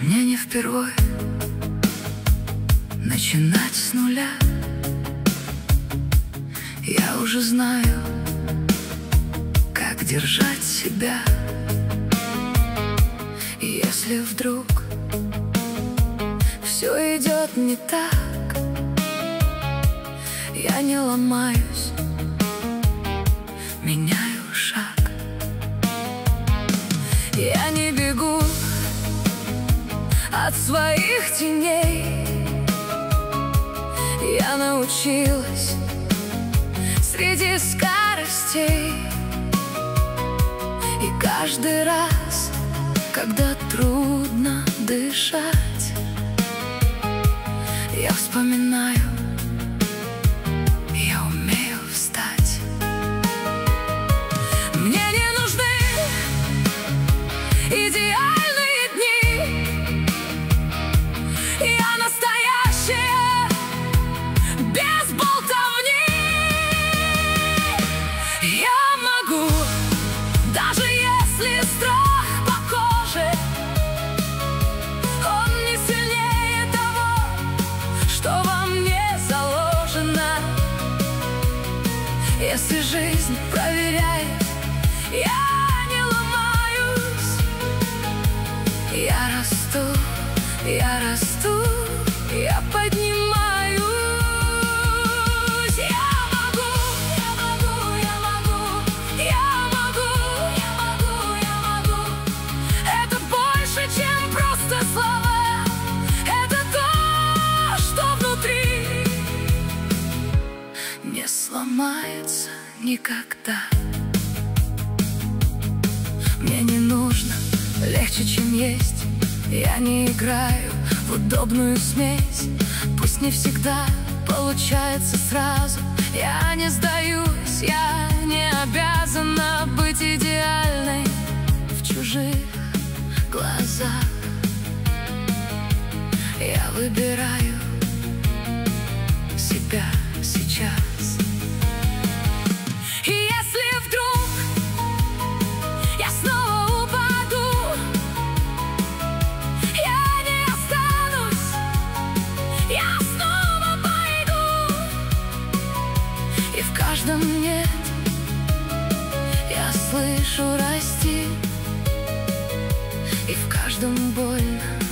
Мне не впервой начинать с нуля. Я уже знаю, как держать себя. И если вдруг все идет не так, я не ломаюсь, меняю шаг. Я не бегу от своих теней. Я научилась среди скоростей. И каждый раз, когда трудно дышать, я вспоминаю, я умею встать. Мне не нужны идеальные дни. Я настоящая, без болтовни. Я могу, даже если страх по коже, он не сильнее того, что во мне заложено. Если жизнь проверяет, я не ломаюсь. Я расту, я расту, я поднимаюсь. Я могу, я могу, я могу, я могу, я могу, я могу. Это больше, чем просто слова. Это то, что внутри не сломается никогда. Мне не нужно легче, чем есть. Я не играю в удобную смесь. Пусть не всегда получается сразу. Я не сдаюсь, я не обязана быть идеальной в чужих глазах. Я выбираю себя сейчас. И если вдруг я снова упаду, я не останусь, я снова пойду. И в каждом нет я слышу расти, и в каждом больно